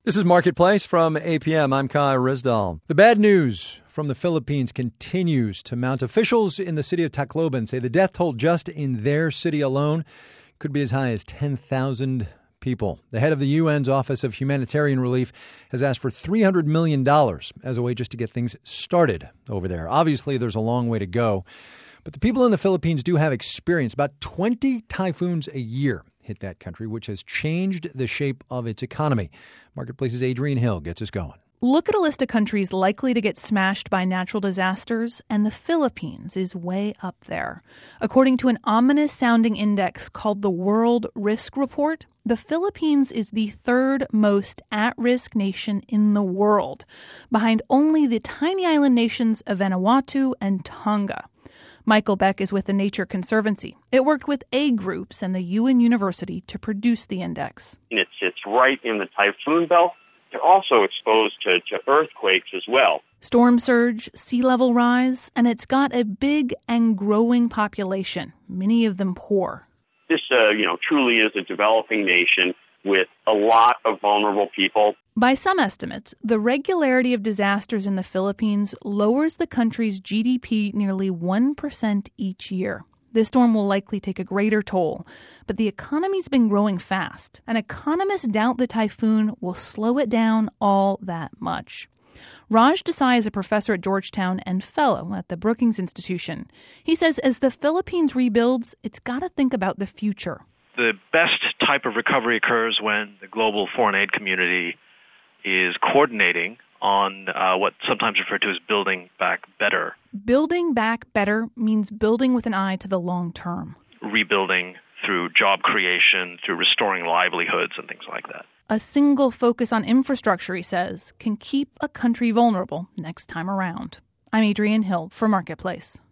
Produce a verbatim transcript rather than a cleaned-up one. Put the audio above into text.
This is Marketplace from A P M. I'm Kai Rizdal. The bad news from the Philippines continues to mount. Officials in the city of Tacloban say the death toll just in their city alone could be as high as ten thousand people. The head of the U N's Office of Humanitarian Relief has asked for three hundred million dollars as a way just to get things started over there. Obviously, there's a long way to go. But the people in the Philippines do have experience. About twenty typhoons a year hit that country, which has changed the shape of its economy. Marketplace's Adrienne Hill gets us going. Look at a list of countries likely to get smashed by natural disasters, and the Philippines is way up there. According to an ominous-sounding index called the World Risk Report, the Philippines is the third most at-risk nation in the world, behind only the tiny island nations of Vanuatu and Tonga. Michael Beck is with the Nature Conservancy. It worked with A groups and the U N University to produce the index. It sits right in the typhoon belt. They're also exposed to, to earthquakes as well. Storm surge, sea level rise, and it's got a big and growing population, many of them poor. This, uh, you know, truly is a developing nation with a lot of vulnerable people. By some estimates, the regularity of disasters in the Philippines lowers the country's G D P nearly one percent each year. This storm will likely take a greater toll, but the economy's been growing fast, and economists doubt the typhoon will slow it down all that much. Raj Desai is a professor at Georgetown and fellow at the Brookings Institution. He says as the Philippines rebuilds, it's got to think about the future. The best type of recovery occurs when the global foreign aid community is coordinating on uh, what sometimes referred to as building back better. Building back better means building with an eye to the long term. Rebuilding through job creation, through restoring livelihoods and things like that. A single focus on infrastructure, he says, can keep a country vulnerable next time around. I'm Adrienne Hill for Marketplace.